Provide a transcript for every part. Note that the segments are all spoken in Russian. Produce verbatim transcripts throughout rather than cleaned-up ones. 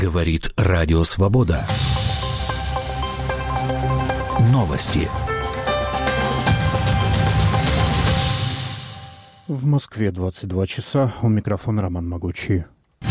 Говорит Радио Свобода. Новости. В Москве двадцать два часа. У микрофона Роман Могучий.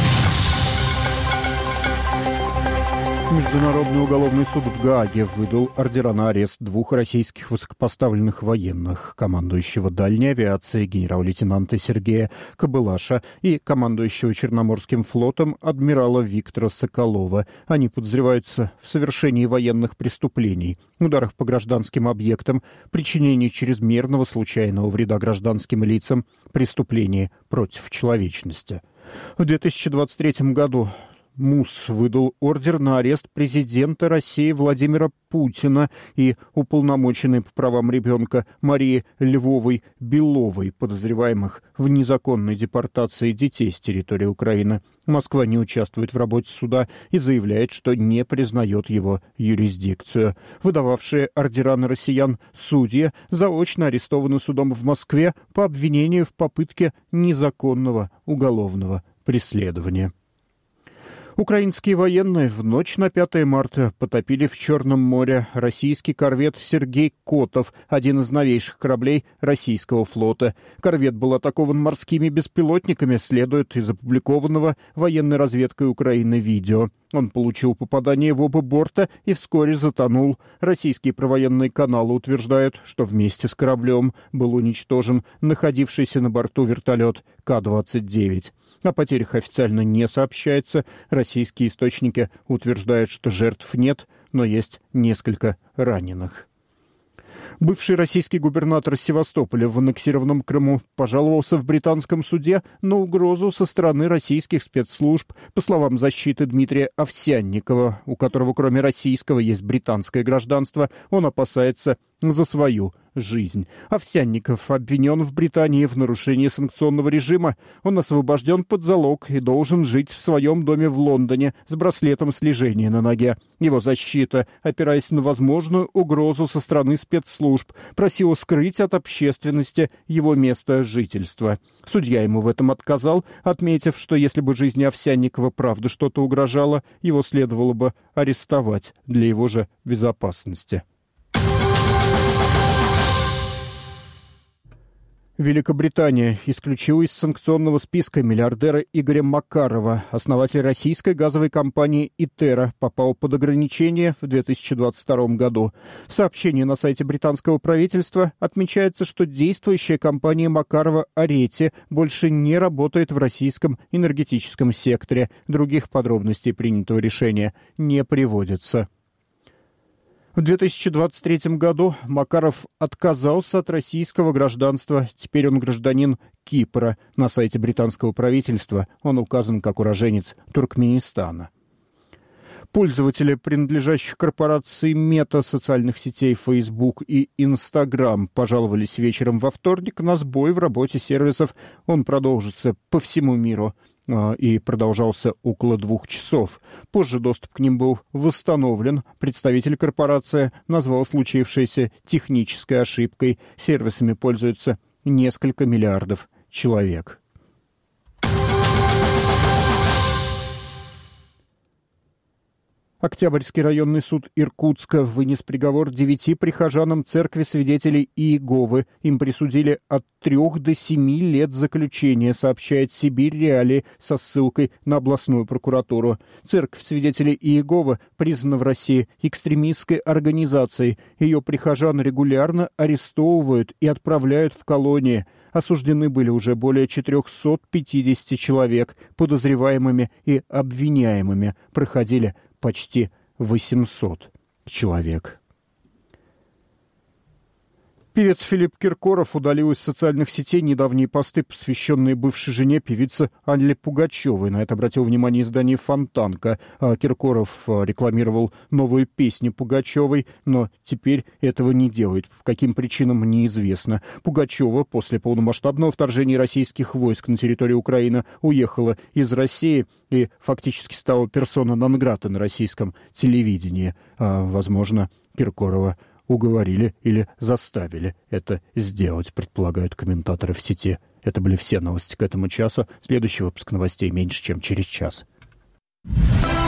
Международный уголовный суд в Гааге выдал ордера на арест двух российских высокопоставленных военных, командующего дальней авиацией генерал-лейтенанта Сергея Кобылаша и командующего Черноморским флотом адмирала Виктора Соколова. Они подозреваются в совершении военных преступлений, ударах по гражданским объектам, причинении чрезмерного случайного вреда гражданским лицам, преступлении против человечности. В две тысячи двадцать третьем году МУС выдал ордер на арест президента России Владимира Путина и уполномоченной по правам ребенка Марии Львовой-Беловой, подозреваемых в незаконной депортации детей с территории Украины. Москва не участвует в работе суда и заявляет, что не признает его юрисдикцию. Выдававшие ордера на россиян судьи заочно арестованы судом в Москве по обвинению в попытке незаконного уголовного преследования. Украинские военные в ночь на пятое марта потопили в Черном море российский корвет «Сергей Котов», один из новейших кораблей российского флота. Корвет был атакован морскими беспилотниками, следует из опубликованного военной разведкой Украины видео. Он получил попадание в оба борта и вскоре затонул. Российские провоенные каналы утверждают, что вместе с кораблем был уничтожен находившийся на борту вертолет Ка двадцать девять. О потерях официально не сообщается. Российские источники утверждают, что жертв нет, но есть несколько раненых. Бывший российский губернатор Севастополя в аннексированном Крыму пожаловался в британском суде на угрозу со стороны российских спецслужб. По словам защиты Дмитрия Овсянникова, у которого кроме российского есть британское гражданство, он опасается за свою жизнь. Овсянников обвинен в Британии в нарушении санкционного режима. Он освобожден под залог и должен жить в своем доме в Лондоне с браслетом слежения на ноге. Его защита, опираясь на возможную угрозу со стороны спецслужб, просила скрыть от общественности его место жительства. Судья ему в этом отказал, отметив, что если бы жизни Овсянникова правда что-то угрожало, его следовало бы арестовать для его же безопасности. Великобритания исключила из санкционного списка миллиардера Игоря Макарова. Основатель российской газовой компании «Итера» попал под ограничение в две тысячи двадцать втором году. В сообщении на сайте британского правительства отмечается, что действующая компания Макарова «Арети» больше не работает в российском энергетическом секторе. Других подробностей принятого решения не приводится. В две тысячи двадцать третьем году Макаров отказался от российского гражданства. Теперь он гражданин Кипра. На сайте британского правительства он указан как уроженец Туркменистана. Пользователи, принадлежащих корпорации Мета социальных сетей Facebook и Instagram, пожаловались вечером во вторник на сбой в работе сервисов. Он продолжится по всему миру и продолжался около двух часов. Позже доступ к ним был восстановлен. Представитель корпорации назвал случившееся технической ошибкой. Сервисами пользуются несколько миллиардов человек. Октябрьский районный суд Иркутска вынес приговор девяти прихожанам церкви свидетелей Иеговы. Им присудили от трех до семи лет заключения, сообщает Сибирь Реалии со ссылкой на областную прокуратуру. Церковь свидетелей Иеговы признана в России экстремистской организацией. Ее прихожан регулярно арестовывают и отправляют в колонии. Осуждены были уже более четырехсот пятидесяти человек. Подозреваемыми и обвиняемыми проходили почти восемьсот человек. Певец Филипп Киркоров удалил из социальных сетей недавние посты, посвященные бывшей жене певицы Алле Пугачевой. На это обратил внимание издание «Фонтанка». Киркоров рекламировал новую песню Пугачевой, но теперь этого не делает. По каким причинам, неизвестно. Пугачева после полномасштабного вторжения российских войск на территорию Украины уехала из России и фактически стала персона нон-грата на российском телевидении. Возможно, Киркорова уговорили или заставили это сделать, предполагают комментаторы в сети. Это были все новости к этому часу. Следующий выпуск новостей меньше, чем через час.